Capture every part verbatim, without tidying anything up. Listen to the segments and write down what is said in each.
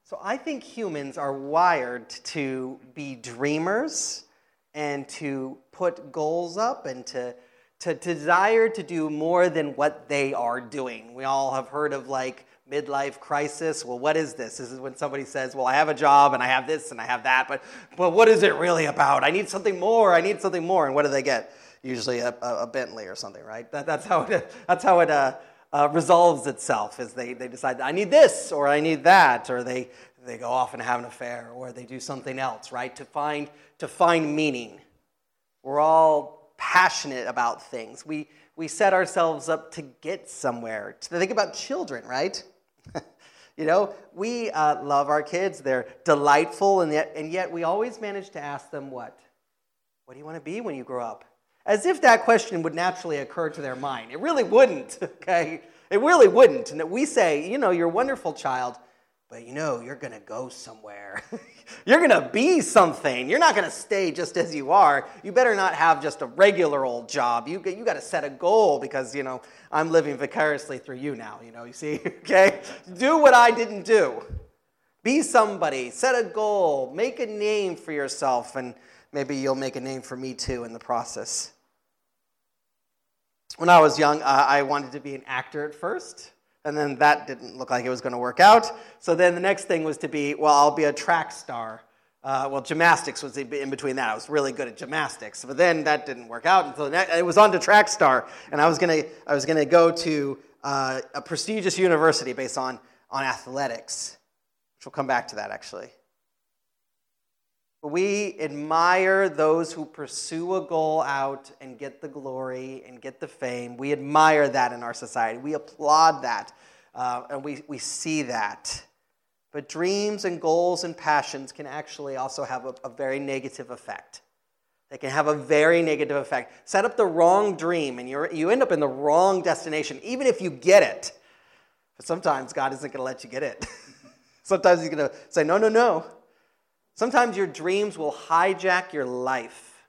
So I think humans are wired to be dreamers and to put goals up and to, to desire to do more than what they are doing. We all have heard of like midlife crisis. Well, what is this? This is when somebody says, well, I have a job and I have this and I have that, but, but what is it really about? I need something more. I need something more. And what do they get? Usually a, a, a Bentley or something, right? That, that's how it, that's how it uh, uh, resolves itself, is they, they decide, I need this or I need that, or they, they go off and have an affair, or they do something else, right? To find, to find meaning. We're all passionate about things. We, we set ourselves up to get somewhere. To think about children, right? You know, we uh, love our kids. They're delightful, and yet, and yet we always manage to ask them what? What do you want to be when you grow up? As if that question would naturally occur to their mind. It really wouldn't, okay? It really wouldn't. And that we say, you know, you're a wonderful child, but you know, you're going to go somewhere. You're going to be something. You're not going to stay just as you are. You better not have just a regular old job. You, you got to set a goal because, you know, I'm living vicariously through you now, you know, you see, okay? Do what I didn't do. Be somebody. Set a goal. Make a name for yourself, and maybe you'll make a name for me too in the process. When I was young, uh, I wanted to be an actor at first. And then that didn't look like it was going to work out. So then the next thing was to be, well, I'll be a track star. Uh, well, gymnastics was in between that. I was really good at gymnastics. But then that didn't work out until it was on to track star. And I was going to I was going to go to uh, a prestigious university based on, on athletics, which we'll come back to that, actually. We admire those who pursue a goal out and get the glory and get the fame. We admire that in our society. We applaud that, uh, and we, we see that. But dreams and goals and passions can actually also have a, a very negative effect. They can have a very negative effect. Set up the wrong dream, and you're, you end up in the wrong destination, even if you get it. But sometimes God isn't going to let you get it. Sometimes He's going to say, no, no, no. Sometimes your dreams will hijack your life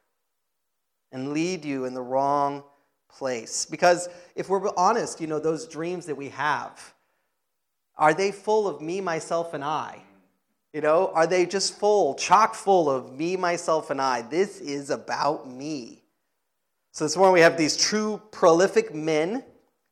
and lead you in the wrong place. Because if we're honest, you know, those dreams that we have, are they full of me, myself, and I? You know, are they just full, chock full of me, myself, and I? This is about me. So this morning we have these true prolific men,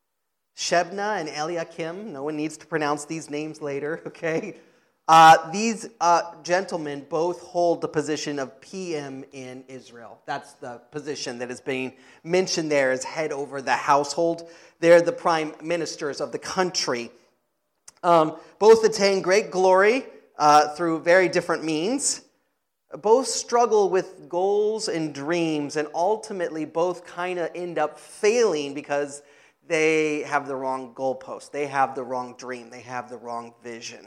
Shebna and Eliakim. No one needs to pronounce these names later, okay? Uh, these uh, gentlemen both hold the position of P M in Israel. That's the position that is being mentioned there as head over the household. They're the prime ministers of the country. Um, both attain great glory uh, through very different means. Both struggle with goals and dreams, and ultimately both kind of end up failing because they have the wrong goalpost. They have the wrong dream. They have the wrong vision.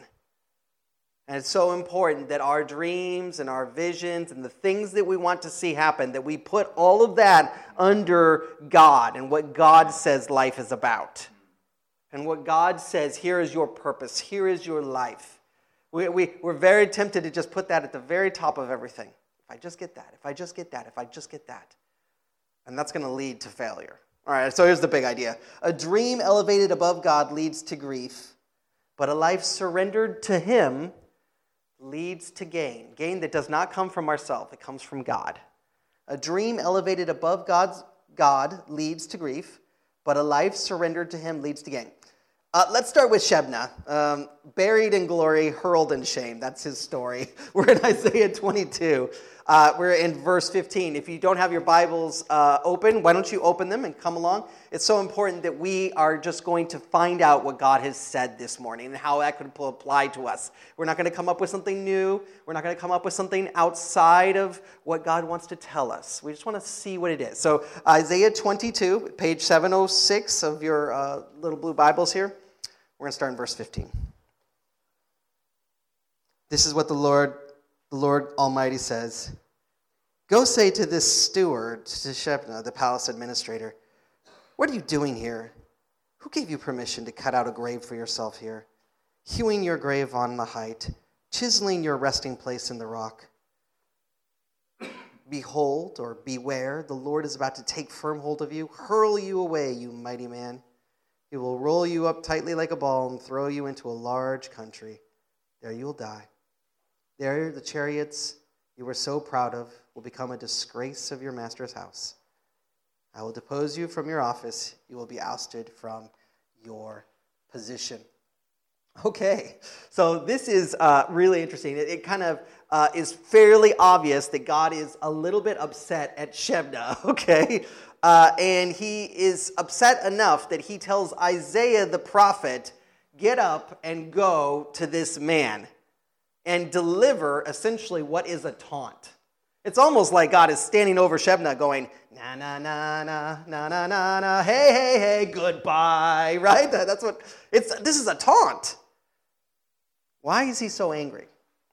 And it's so important that our dreams and our visions and the things that we want to see happen, that we put all of that under God and what God says life is about. And what God says, here is your purpose, here is your life. We, we, we're very tempted to just put that at the very top of everything. If I just get that, if I just get that, if I just get that. And that's going to lead to failure. All right, so here's the big idea. A dream elevated above God leads to grief, but a life surrendered to Him leads to gain. Gain that does not come from ourselves, it comes from God. A dream elevated above God's God leads to grief, but a life surrendered to Him leads to gain. Uh, let's start with Shebna. Um, buried in glory, hurled in shame. That's his story. We're in Isaiah twenty-two. Uh, we're in verse fifteen. If you don't have your Bibles uh, open, why don't you open them and come along? It's so important that we are just going to find out what God has said this morning and how that could apply to us. We're not going to come up with something new. We're not going to come up with something outside of what God wants to tell us. We just want to see what it is. So Isaiah twenty-two, page seven oh six of your uh, little blue Bibles here. We're going to start in verse fifteen. This is what the Lord, the Lord Almighty says. Go say to this steward, to Shebna, the palace administrator, what are you doing here? Who gave you permission to cut out a grave for yourself here, hewing your grave on the height, chiseling your resting place in the rock? Behold, or beware, the Lord is about to take firm hold of you, hurl you away, you mighty man. He will roll you up tightly like a ball and throw you into a large country. There you will die. There the chariots you were so proud of will become a disgrace of your master's house. I will depose you from your office. You will be ousted from your position. Okay, so this is uh, really interesting. It, it kind of uh, is fairly obvious that God is a little bit upset at Shebna, okay? Uh, and he is upset enough that he tells Isaiah the prophet, get up and go to this man and deliver essentially what is a taunt. It's almost like God is standing over Shebna going, na, na, na, na, na, na, na, na, hey, hey, hey, goodbye, right? That's what, it's. This is a taunt. Why is he so angry?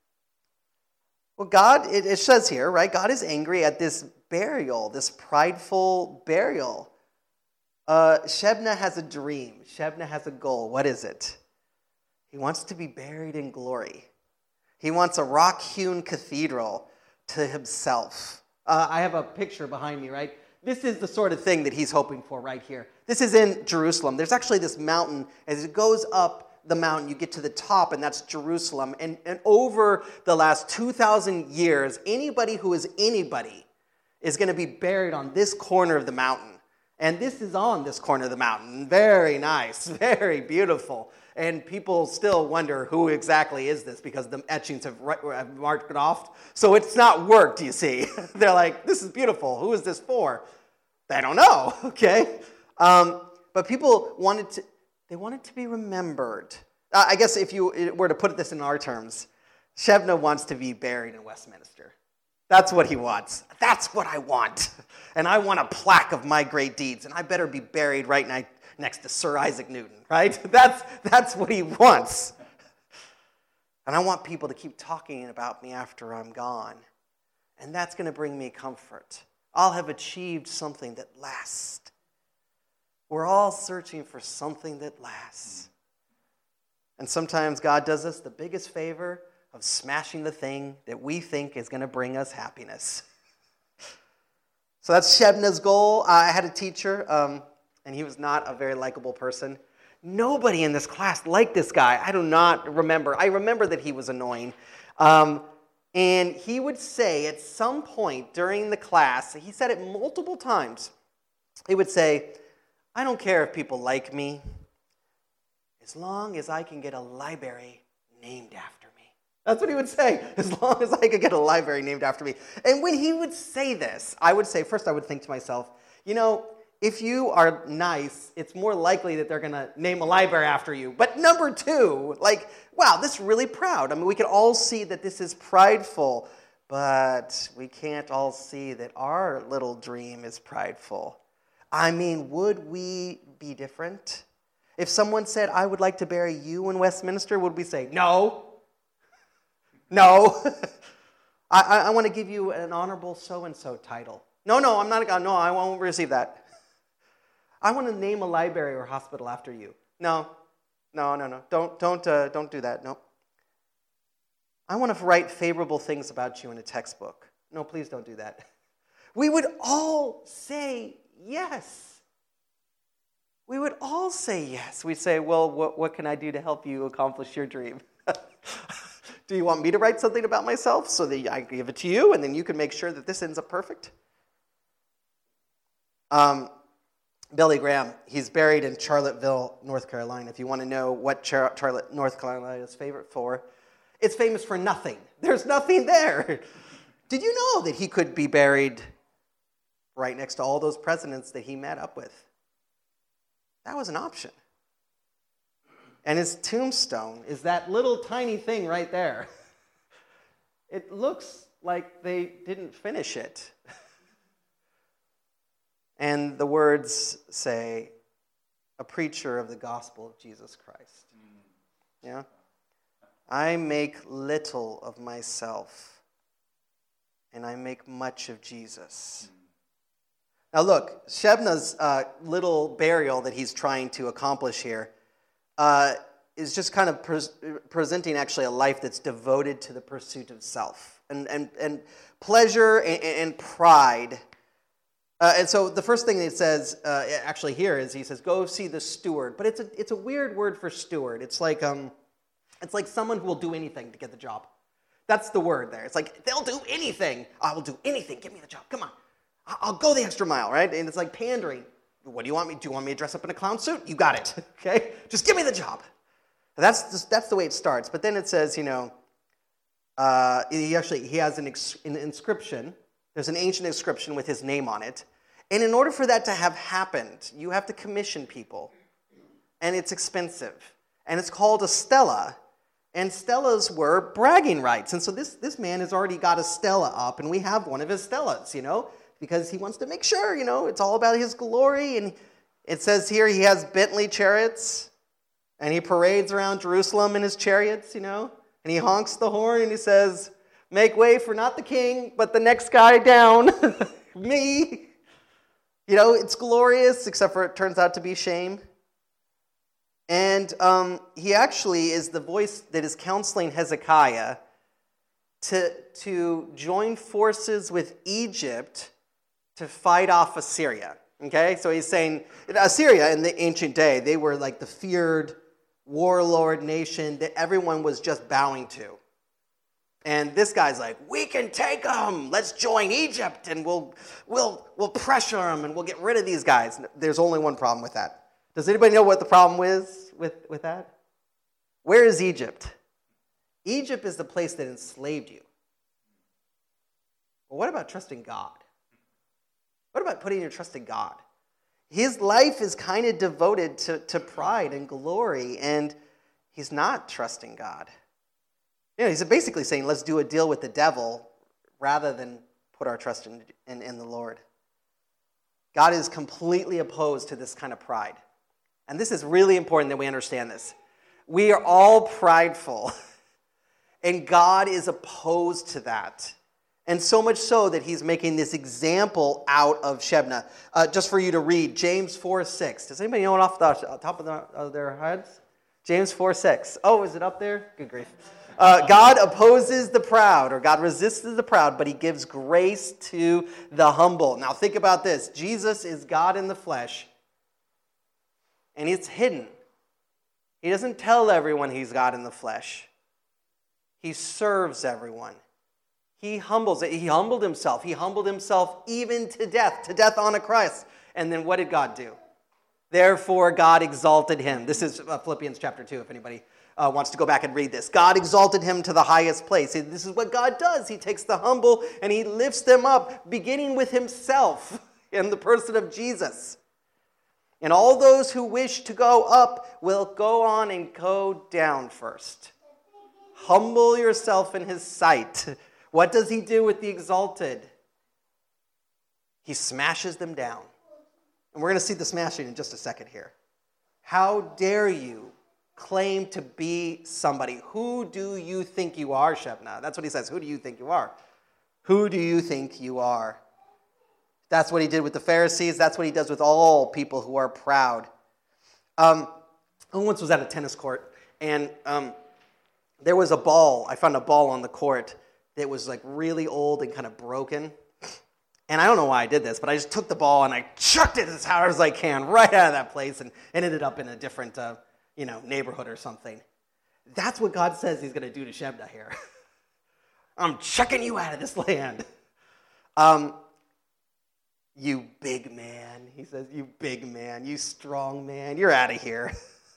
Well, God, it, it says here, right? God is angry at this burial, this prideful burial. Uh, Shebna has a dream. Shebna has a goal. What is it? He wants to be buried in glory. He wants a rock-hewn cathedral to himself. Uh, I have a picture behind me, right? This is the sort of thing that he's hoping for right here. This is in Jerusalem. There's actually this mountain. As it goes up the mountain, you get to the top, and that's Jerusalem. And, and over the last two thousand years, anybody who is anybody is going to be buried on this corner of the mountain. And this is on this corner of the mountain. Very nice, very beautiful. And people still wonder who exactly is this because the etchings have, have marked it off. So it's not worked, you see. They're like, this is beautiful. Who is this for? They don't know, okay? Um, but people wanted to, they wanted to be remembered. Uh, I guess if you were to put this in our terms, Shebna wants to be buried in Westminster. That's what he wants. That's what I want. And I want a plaque of my great deeds, and I better be buried right now next to Sir Isaac Newton, right? That's, that's what he wants. And I want people to keep talking about me after I'm gone. And that's going to bring me comfort. I'll have achieved something that lasts. We're all searching for something that lasts. And sometimes God does us the biggest favor of smashing the thing that we think is going to bring us happiness. So that's Shebna's goal. I had a teacher, um, and he was not a very likable person. Nobody in this class liked this guy. I do not remember. I remember that he was annoying. Um, and he would say at some point during the class, he said it multiple times, he would say, I don't care if people like me, as long as I can get a library named after me. That's what he would say, as long as I could get a library named after me. And when he would say this, I would say, first I would think to myself, you know, if you are nice, it's more likely that they're going to name a library after you. But number two, like, wow, this is really proud. I mean, we can all see that this is prideful, but we can't all see that our little dream is prideful. I mean, would we be different? If someone said, I would like to bury you in Westminster, would we say, no? No. I, I, I want to give you an honorable so-and-so title. No, no, I'm not, no, I won't receive that. I want to name a library or hospital after you. No, no, no, no. Don't, don't, uh, don't do that. No. I want to write favorable things about you in a textbook. No, please don't do that. We would all say yes. We would all say yes. We'd say, well, what, what can I do to help you accomplish your dream? Do you want me to write something about myself so that I give it to you and then you can make sure that this ends up perfect? Um. Billy Graham, he's buried in Charlottesville, North Carolina. If you want to know what Char- Charlotte, North Carolina is favorite for, it's famous for nothing. There's nothing there. Did you know that he could be buried right next to all those presidents that he met up with? That was an option. And his tombstone is that little tiny thing right there. It looks like they didn't finish it. And the words say, a preacher of the gospel of Jesus Christ. Yeah? I make little of myself, and I make much of Jesus. Now look, Shebna's uh, little burial that he's trying to accomplish here uh, is just kind of pre- presenting actually a life that's devoted to the pursuit of self and, and, and pleasure and, and pride. Uh, and so the first thing it says uh, actually here is he says, go see the steward. But it's a it's a weird word for steward. It's like um, It's like someone who will do anything to get the job. That's the word there. It's like, they'll do anything. I will do anything. Give me the job. Come on. I'll go the extra mile, right? And it's like pandering. What do you want me to do? You want me to dress up in a clown suit? You got it, okay? Just give me the job. That's just, that's the way it starts. But then it says, you know, uh, he actually, he has an, ex, an inscription. There's an ancient inscription with his name on it. And in order for that to have happened, you have to commission people. And it's expensive. And it's called a stela. And stelas were bragging rights. And so this, this man has already got a stela up, and we have one of his stelas, you know, because he wants to make sure, you know, it's all about his glory. And it says here he has Bentley chariots, and he parades around Jerusalem in his chariots, you know, and he honks the horn, and he says, make way for not the king, but the next guy down, me. You know, it's glorious, except for it turns out to be shame. And um, he actually is the voice that is counseling Hezekiah to, to join forces with Egypt to fight off Assyria. Okay, so he's saying, Assyria in the ancient day, they were like the feared warlord nation that everyone was just bowing to. And this guy's like, we can take them. Let's join Egypt, and we'll we'll we'll pressure them, and we'll get rid of these guys. There's only one problem with that. Does anybody know what the problem is with, with that? Where is Egypt? Egypt is the place that enslaved you. Well, what about trusting God? What about putting your trust in God? His life is kind of devoted to, to pride and glory, and he's not trusting God. You know, he's basically saying, let's do a deal with the devil rather than put our trust in, in, in the Lord. God is completely opposed to this kind of pride. And this is really important that we understand this. We are all prideful, and God is opposed to that. And so much so that he's making this example out of Shebna. Uh, just for you to read, James four six. Does anybody know it off the top of, the, of their heads? James four six. Oh, is it up there? Good grief. Uh, God opposes the proud, or God resists the proud, but he gives grace to the humble. Now think about this. Jesus is God in the flesh, and it's hidden. He doesn't tell everyone he's God in the flesh. He serves everyone. He humbles it. He humbled himself. He humbled himself even to death, to death on a cross. And then what did God do? Therefore, God exalted him. This is Philippians chapter two, if anybody uh, wants to go back and read this. God exalted him to the highest place. This is what God does. He takes the humble and he lifts them up, beginning with himself in the person of Jesus. And all those who wish to go up will go on and go down first. Humble yourself in his sight. What does he do with the exalted? He smashes them down. And we're going to see the smashing in just a second here. How dare you claim to be somebody? Who do you think you are, Shebna? That's what he says. Who do you think you are? Who do you think you are? That's what he did with the Pharisees. That's what he does with all people who are proud. Um, I once was at a tennis court, and um, there was a ball. I found a ball on the court that was like really old and kind of broken. And I don't know why I did this, but I just took the ball and I chucked it as hard as I can right out of that place and, and ended up in a different uh, you know, neighborhood or something. That's what God says he's going to do to Shebna here. I'm chucking you out of this land. Um, you big man, he says, you big man, you strong man, you're out of here.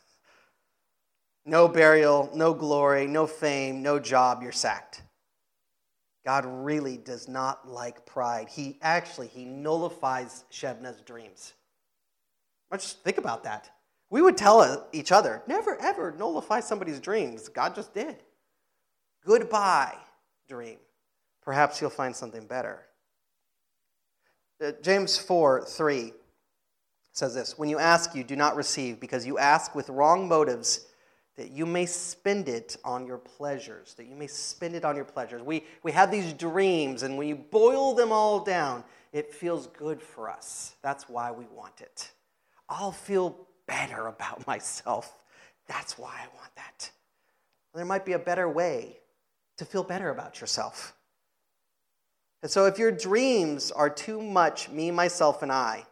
No burial, no glory, no fame, no job, you're sacked. God really does not like pride. He actually, he nullifies Shebna's dreams. Just think about that. We would tell each other, never ever nullify somebody's dreams. God just did. Goodbye, dream. Perhaps you'll find something better. Uh, James four three says this, when you ask, you do not receive, because you ask with wrong motives, that you may spend it on your pleasures, that you may spend it on your pleasures. We, we have these dreams, and when you boil them all down, it feels good for us. That's why we want it. I'll feel better about myself. That's why I want that. There might be a better way to feel better about yourself. And so if your dreams are too much me, myself, and I,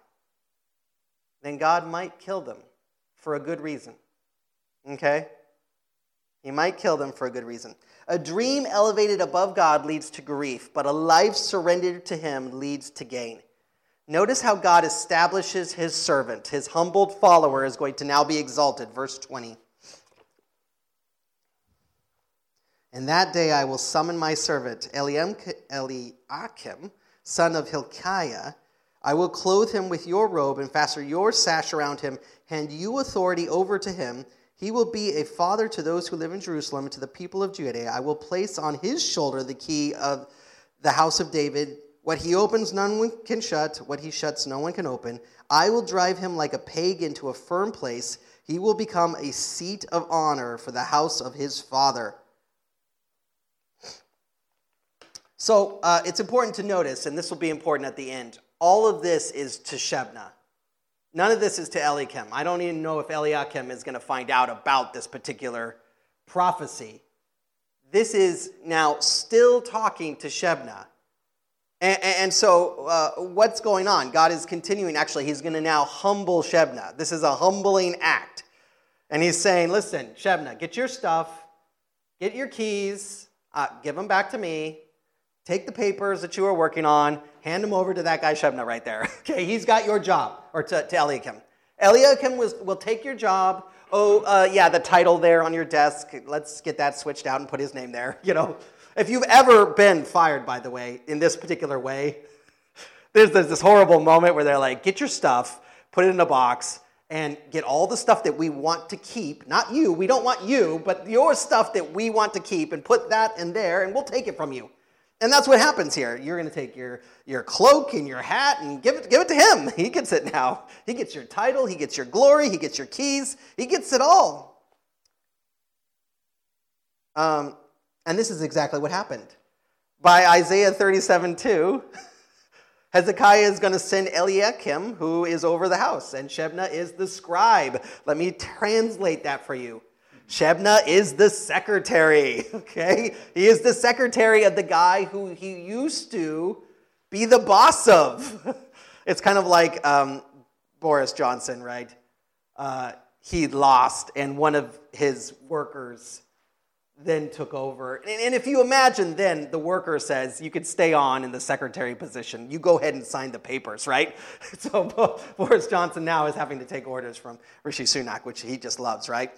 then God might kill them for a good reason. Okay? He might kill them for a good reason. A dream elevated above God leads to grief, but a life surrendered to him leads to gain. Notice how God establishes his servant. His humbled follower is going to now be exalted. Verse twenty. And that day I will summon my servant, Eliakim, son of Hilkiah. I will clothe him with your robe and fasten your sash around him, hand you authority over to him. He will be a father to those who live in Jerusalem and to the people of Judah. I will place on his shoulder the key of the house of David. What he opens, none one can shut. What he shuts, no one can open. I will drive him like a peg into a firm place. He will become a seat of honor for the house of his father. So uh, it's important to notice, and this will be important at the end, all of this is to Shebna. None of this is to Eliakim. I don't even know if Eliakim is going to find out about this particular prophecy. This is now still talking to Shebna. And, and so uh, what's going on? God is continuing. Actually, he's going to now humble Shebna. This is a humbling act. And he's saying, listen, Shebna, get your stuff, get your keys, uh, give them back to me. Take the papers that you are working on, hand them over to that guy Shebna right there. Okay, he's got your job, or to, to Eliakim. Eliakim was, will take your job. Oh, uh, yeah, the title there on your desk. Let's get that switched out and put his name there. You know, if you've ever been fired, by the way, in this particular way, there's, there's this horrible moment where they're like, get your stuff, put it in a box, and get all the stuff that we want to keep. Not you, we don't want you, but your stuff that we want to keep, and put that in there, and we'll take it from you. And that's what happens here. You're going to take your, your cloak and your hat and give it, give it to him. He gets it now. He gets your title. He gets your glory. He gets your keys. He gets it all. Um, and this is exactly what happened. By Isaiah thirty-seven two, Hezekiah is going to send Eliakim, who is over the house, and Shebna is the scribe. Let me translate that for you. Shebna is the secretary, okay? He is the secretary of the guy who he used to be the boss of. It's kind of like um, Boris Johnson, right? Uh, he lost, and one of his workers then took over. And, and if you imagine then, the worker says, you could stay on in the secretary position. You go ahead and sign the papers, right? So Boris Johnson now is having to take orders from Rishi Sunak, which he just loves, right?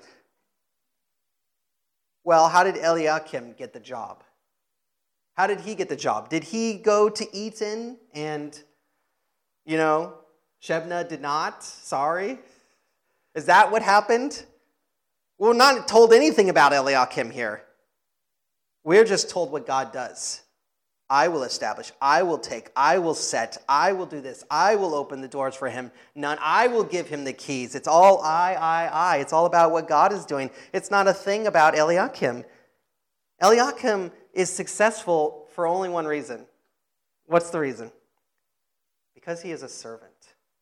Well, how did Eliakim get the job? How did he get the job? Did he go to Eton and, you know, Shebna did not? Sorry. Is that what happened? We're not told anything about Eliakim here. We're just told what God does. I will establish, I will take, I will set, I will do this, I will open the doors for him. None, I will give him the keys. It's all I, I, I. It's all about what God is doing. It's not a thing about Eliakim. Eliakim is successful for only one reason. What's the reason? Because he is a servant.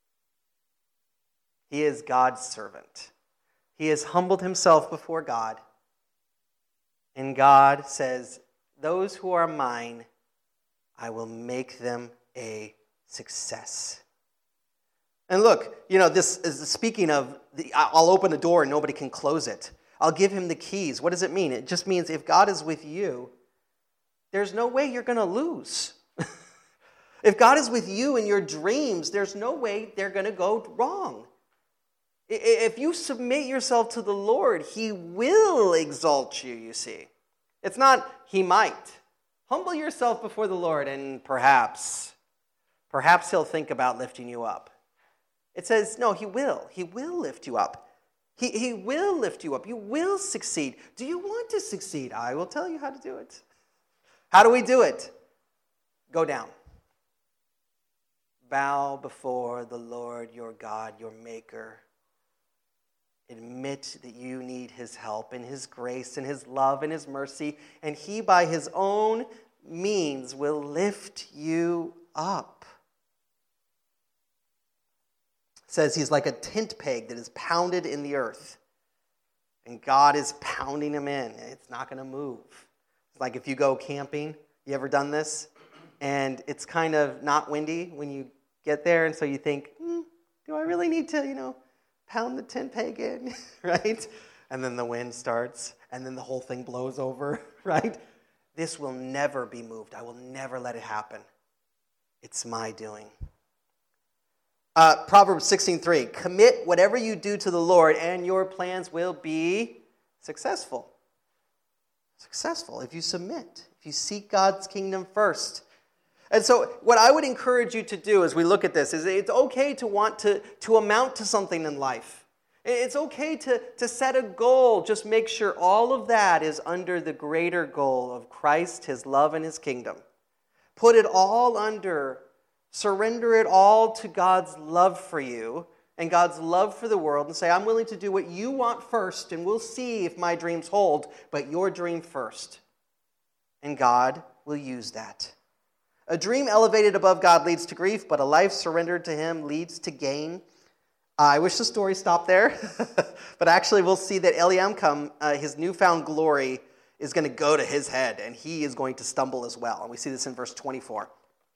He is God's servant. He has humbled himself before God. And God says, those who are mine, I will make them a success. And look, you know, this is speaking of, the, I'll open a door and nobody can close it. I'll give him the keys. What does it mean? It just means if God is with you, there's no way you're going to lose. If God is with you in your dreams, there's no way they're going to go wrong. If you submit yourself to the Lord, he will exalt you, you see. It's not he might. Humble yourself before the Lord, and perhaps, perhaps he'll think about lifting you up. It says, no, he will. He will lift you up. He, he will lift you up. You will succeed. Do you want to succeed? I will tell you how to do it. How do we do it? Go down. Bow before the Lord your God, your Maker. Admit that you need his help and his grace and his love and his mercy, and he by his own means will lift you up. It says he's like a tent peg that is pounded in the earth, and God is pounding him in. It's not going to move. It's like if you go camping, you ever done this? And it's kind of not windy when you get there, and so you think, hmm, do I really need to, you know, pound the tent peg in, right? and then the wind starts, and then the whole thing blows over, right? This will never be moved. I will never let it happen. It's my doing. Uh, Proverbs sixteen three, commit whatever you do to the Lord, and your plans will be successful. Successful if you submit, if you seek God's kingdom first. And so what I would encourage you to do as we look at this is it's okay to want to, to amount to something in life. It's okay to, to set a goal. Just make sure all of that is under the greater goal of Christ, his love, and his kingdom. Put it all under, surrender it all to God's love for you and God's love for the world and say, I'm willing to do what you want first, and we'll see if my dreams hold, but your dream first. And God will use that. A dream elevated above God leads to grief, but a life surrendered to him leads to gain. Uh, I wish the story stopped there, but actually we'll see that Eliakim, uh, his newfound glory, is going to go to his head, and he is going to stumble as well. And we see this in verse twenty-four.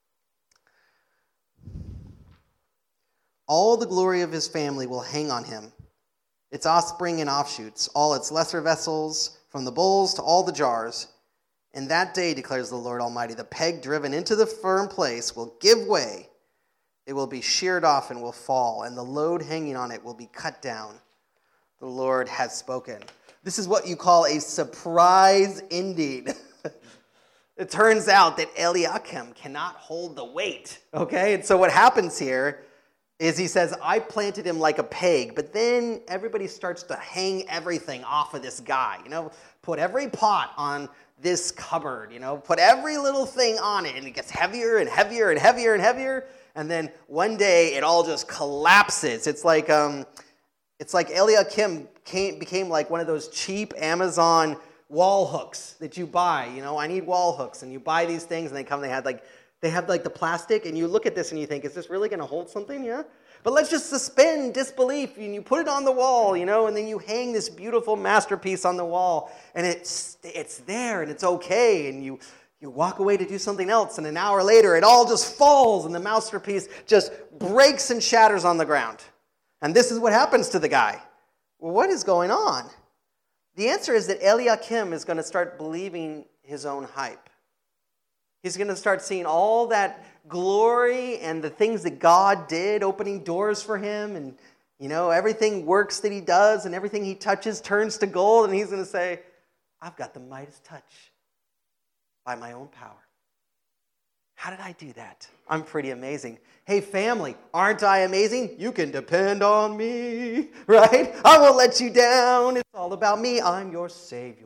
All the glory of his family will hang on him, its offspring and offshoots, all its lesser vessels, from the bowls to all the jars. In that day, declares the Lord Almighty, the peg driven into the firm place will give way. It will be sheared off and will fall, and the load hanging on it will be cut down. The Lord has spoken. This is what you call a surprise ending. It turns out that Eliakim cannot hold the weight, okay? And so what happens here is he says, I planted him like a peg, but then everybody starts to hang everything off of this guy, you know, put every pot on this cupboard, you know, put every little thing on it, and it gets heavier and heavier and heavier and heavier, and then one day it all just collapses. It's like um, it's like Eliakim came, became like one of those cheap Amazon wall hooks that you buy. You know, I need wall hooks, and you buy these things, and they come. They had like they have like the plastic, and you look at this and you think, is this really going to hold something? Yeah. But let's just suspend disbelief, and you put it on the wall, you know, and then you hang this beautiful masterpiece on the wall, and it's it's there, and it's okay, and you you walk away to do something else, and an hour later, it all just falls, and the masterpiece just breaks and shatters on the ground. And this is what happens to the guy. Well, what is going on? The answer is that Eliakim is going to start believing his own hype. He's going to start seeing all that glory and the things that God did, opening doors for him, and you know, everything works that he does, and everything he touches turns to gold, and he's going to say, I've got the Midas touch by my own power. How did I do that? I'm pretty amazing. Hey, family, aren't I amazing? You can depend on me, right? I won't let you down. It's all about me. I'm your Savior.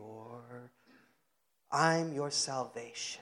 I'm your salvation.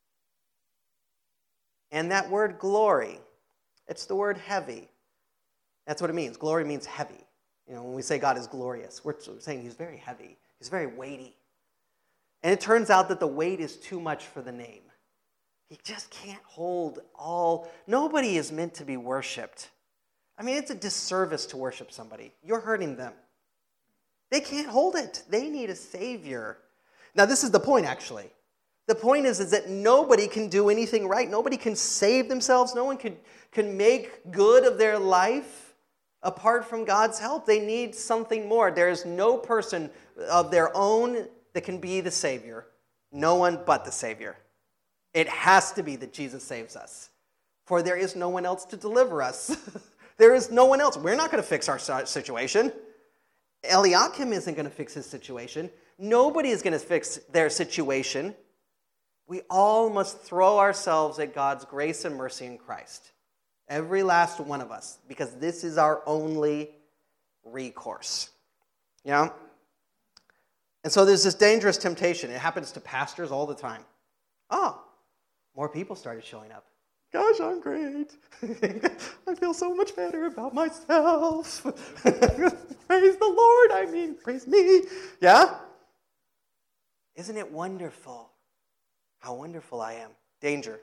And that word glory, it's the word heavy. That's what it means. Glory means heavy. You know, when we say God is glorious, we're saying he's very heavy. He's very weighty. And it turns out that the weight is too much for the name. He just can't hold all. Nobody is meant to be worshipped. I mean, it's a disservice to worship somebody. You're hurting them. They can't hold it. They need a Savior. Now, this is the point, actually. The point is, is that nobody can do anything right. Nobody can save themselves. No one can, can make good of their life apart from God's help. They need something more. There is no person of their own that can be the Savior. No one but the Savior. It has to be that Jesus saves us. For there is no one else to deliver us. There is no one else. We're not going to fix our situation. Eliakim isn't going to fix his situation. Nobody is going to fix their situation. We all must throw ourselves at God's grace and mercy in Christ. Every last one of us. Because this is our only recourse. You know? And so there's this dangerous temptation. It happens to pastors all the time. Oh, more people started showing up. Gosh, I'm great. I feel so much better about myself. Praise the Lord. I mean, praise me. Yeah? Isn't it wonderful how wonderful I am? Danger.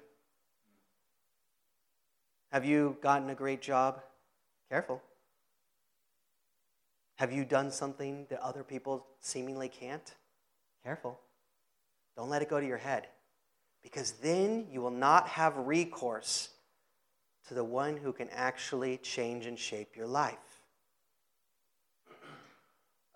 Have you gotten a great job? Careful. Have you done something that other people seemingly can't? Careful. Don't let it go to your head. Because then you will not have recourse to the one who can actually change and shape your life.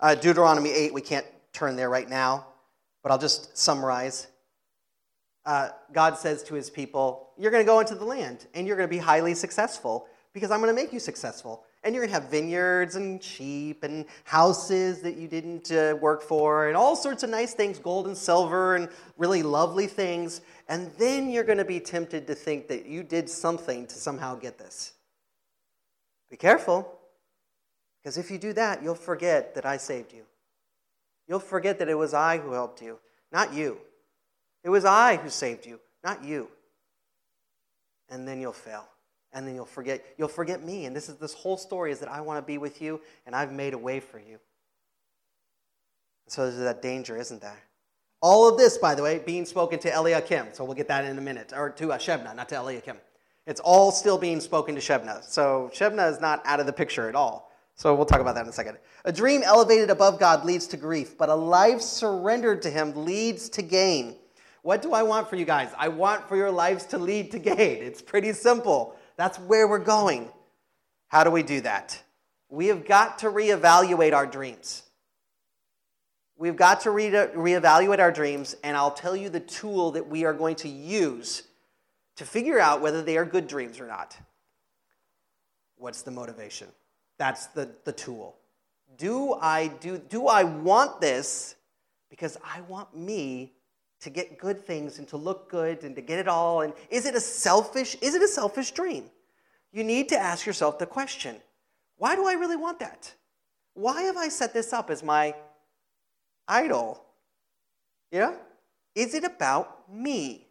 Uh, Deuteronomy eight, we can't turn there right now, but I'll just summarize. Uh, God says to his people, you're going to go into the land, and you're going to be highly successful, because I'm going to make you successful. And you're going to have vineyards and sheep and houses that you didn't uh, work for, and all sorts of nice things, gold and silver and really lovely things. And then you're going to be tempted to think that you did something to somehow get this. Be careful, because if you do that, you'll forget that I saved you. You'll forget that it was I who helped you, not you. It was I who saved you, not you. And then you'll fail. And then you'll forget, you'll forget me. And this is this whole story is that I want to be with you, and I've made a way for you. So there's that danger, isn't there? All of this, by the way, being spoken to Eliakim. So we'll get that in a minute. Or to uh, Shebna, not to Eliakim. It's all still being spoken to Shebna. So Shebna is not out of the picture at all. So we'll talk about that in a second. A dream elevated above God leads to grief, but a life surrendered to him leads to gain. What do I want for you guys? I want for your lives to lead to gain. It's pretty simple. That's where we're going. How do we do that? We have got to reevaluate our dreams. We've got to re- reevaluate our dreams, and I'll tell you the tool that we are going to use to figure out whether they are good dreams or not. What's the motivation? That's the, the tool. Do I do, do I want this because I want me to get good things and to look good and to get it all? And is it a selfish, is it a selfish dream? You need to ask yourself the question, why do I really want that? Why have I set this up as my idol? Yeah? Is it about me?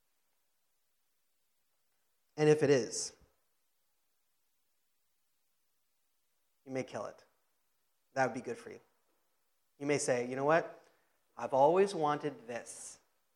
And if it is, you may kill it. That would be good for you. You may say, you know what? I've always wanted this.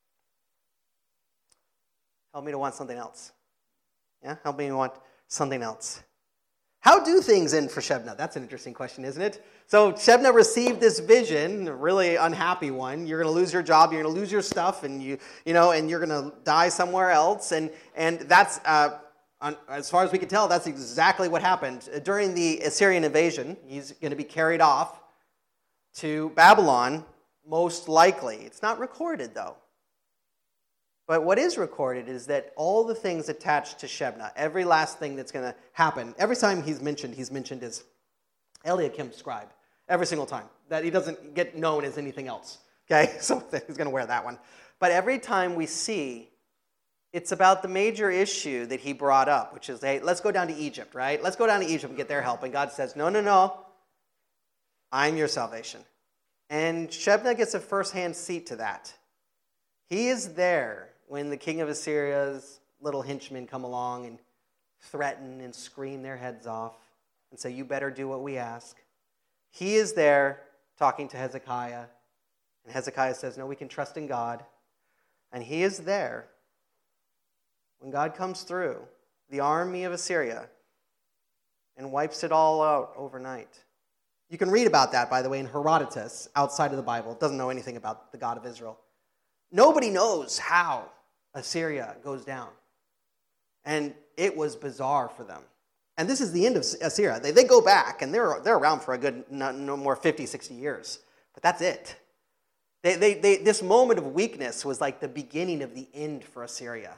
Help me to want something else. Yeah? Help me to want something else. How do things end for Shebna? That's an interesting question, isn't it? So Shebna received this vision, a really unhappy one. You're going to lose your job, you're going to lose your stuff, and you, you know, and you're going to die somewhere else. And and that's, uh, on, as far as we can tell, that's exactly what happened during the Assyrian invasion. He's going to be carried off to Babylon, most likely. It's not recorded, though. But what is recorded is that all the things attached to Shebna, every last thing that's going to happen, every time he's mentioned, he's mentioned as Eliakim scribe. Every single time. That he doesn't get known as anything else. Okay? So he's going to wear that one. But every time we see, it's about the major issue that he brought up, which is, hey, let's go down to Egypt, right? Let's go down to Egypt and get their help. And God says, no, no, no. I'm your salvation. And Shebna gets a first-hand seat to that. He is there when the king of Assyria's little henchmen come along and threaten and scream their heads off and say, you better do what we ask. He is there talking to Hezekiah. And Hezekiah says, no, we can trust in God. And he is there when God comes through the army of Assyria and wipes it all out overnight. You can read about that, by the way, in Herodotus, outside of the Bible. Doesn't know anything about the God of Israel. Nobody knows how Assyria goes down. And it was bizarre for them. And this is the end of Assyria. They, they go back, and they're, they're around for a good, no, no more fifty, sixty years. But that's it. They, they, they, this moment of weakness was like the beginning of the end for Assyria.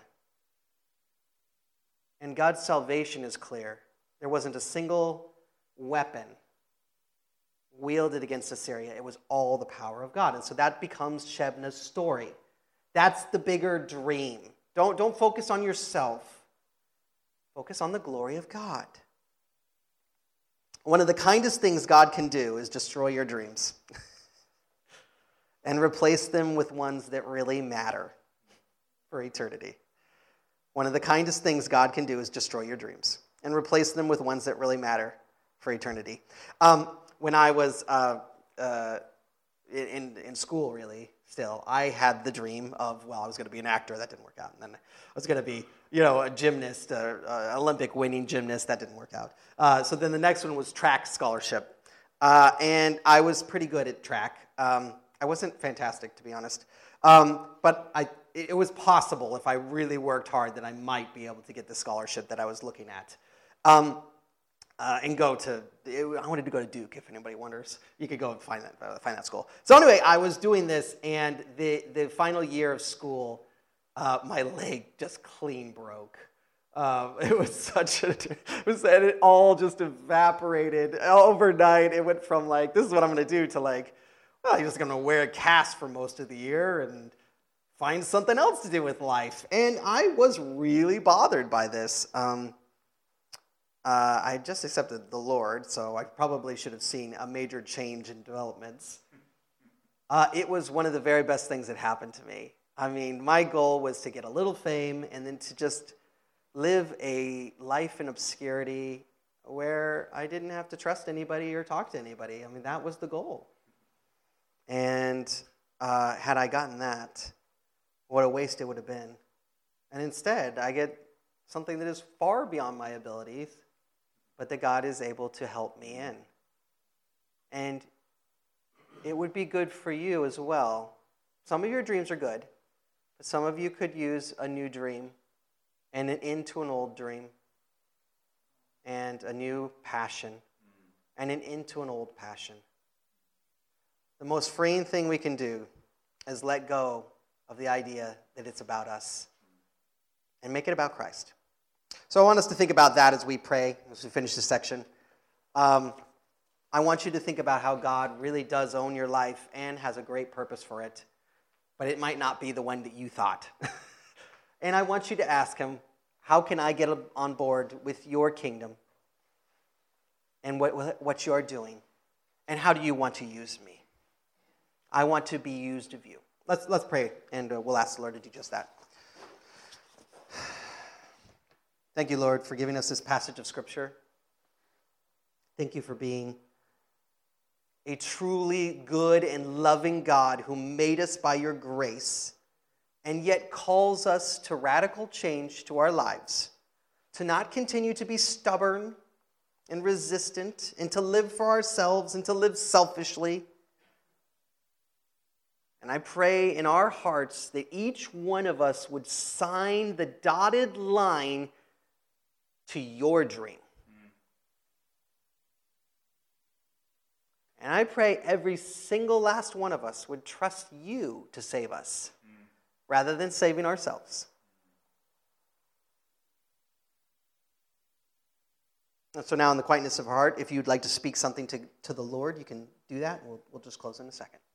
And God's salvation is clear. There wasn't a single weapon wielded against Assyria. It was all the power of God. And so that becomes Shebna's story. That's the bigger dream. Don't, don't focus on yourself. Focus on the glory of God. One of the kindest things God can do is destroy your dreams and replace them with ones that really matter for eternity. One of the kindest things God can do is destroy your dreams and replace them with ones that really matter for eternity. Um, when I was uh, uh, in, in school, really, still, I had the dream of, well, I was going to be an actor. That didn't work out. And then I was going to be, you know, a gymnast, uh, uh, Olympic winning gymnast. That didn't work out. Uh, so then the next one was track scholarship. Uh, and I was pretty good at track. Um, I wasn't fantastic, to be honest. Um, but I, it was possible, if I really worked hard, that I might be able to get the scholarship that I was looking at. Um, uh, and go to, I wanted to go to Duke, if anybody wonders. You could go and find that, uh, find that school. So anyway, I was doing this, and the, the final year of school, uh, my leg just clean broke. Um, it was such a, it was, and it all just evaporated overnight. It went from like, this is what I'm going to do, to like, well, you're just going to wear a cast for most of the year and find something else to do with life. And I was really bothered by this. Um, uh, I just accepted the Lord, so I probably should have seen a major change in developments. Uh, it was one of the very best things that happened to me. I mean, my goal was to get a little fame and then to just live a life in obscurity where I didn't have to trust anybody or talk to anybody. I mean, that was the goal. And uh, had I gotten that, what a waste it would have been. And instead, I get something that is far beyond my abilities, but that God is able to help me in. And it would be good for you as well. Some of your dreams are good, but some of you could use a new dream and an end to an old dream, and a new passion, and an end to an old passion. The most freeing thing we can do is let go of the idea that it's about us and make it about Christ. So I want us to think about that as we pray, as we finish this section. Um, I want you to think about how God really does own your life and has a great purpose for it, but it might not be the one that you thought. And I want you to ask him, how can I get on board with your kingdom and what, what you are doing? And how do you want to use me? I want to be used of you. Let's, let's pray, and uh, we'll ask the Lord to do just that. Thank you, Lord, for giving us this passage of Scripture. Thank you for being a truly good and loving God who made us by your grace, and yet calls us to radical change to our lives, to not continue to be stubborn and resistant, and to live for ourselves and to live selfishly. And I pray in our hearts that each one of us would sign the dotted line to your dream. And I pray every single last one of us would trust you to save us, rather than saving ourselves. And so now in the quietness of our heart, if you'd like to speak something to, to the Lord, you can do that. We'll, we'll just close in a second.